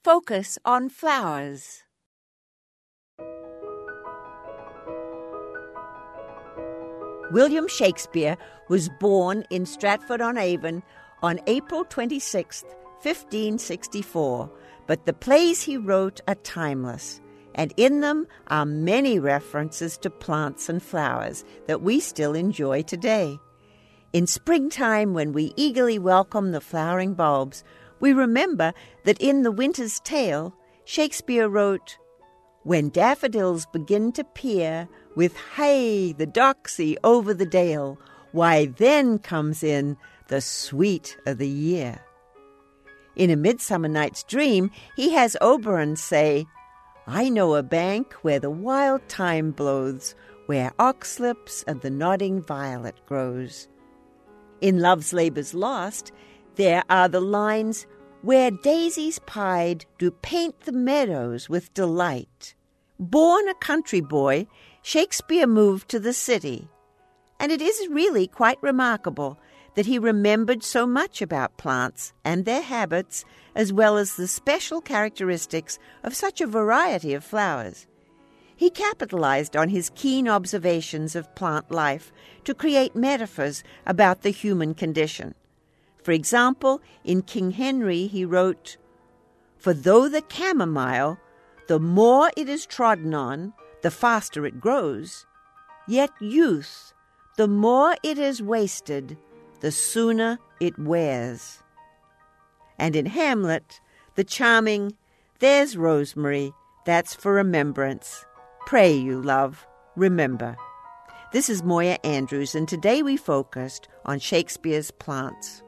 Focus on flowers. William Shakespeare was born in Stratford-on-Avon on April 26, 1564, but the plays he wrote are timeless, and in them are many references to plants and flowers that we still enjoy today. In springtime, when we eagerly welcome the flowering bulbs, we remember that in The Winter's Tale, Shakespeare wrote, "When daffodils begin to peer, with hey, the doxy over the dale, why then comes in the sweet o' the year." In A Midsummer Night's Dream, he has Oberon say, "I know a bank where the wild thyme blows, where oxlips and the nodding violet grows." In Love's Labour's Lost, there are the lines, "Where daisies pied do paint the meadows with delight." Born a country boy, Shakespeare moved to the city, and it is really quite remarkable that he remembered so much about plants and their habits, as well as the special characteristics of such a variety of flowers. He capitalized on his keen observations of plant life to create metaphors about the human condition. For example, in King Henry he wrote, "For though the chamomile, the more it is trodden on, the faster it grows, yet youth, the more it is wasted, the sooner it wears." And in Hamlet, the charming, "There's rosemary, that's for remembrance. Pray you, love, remember." This is Moya Andrews, and today we focused on Shakespeare's plants.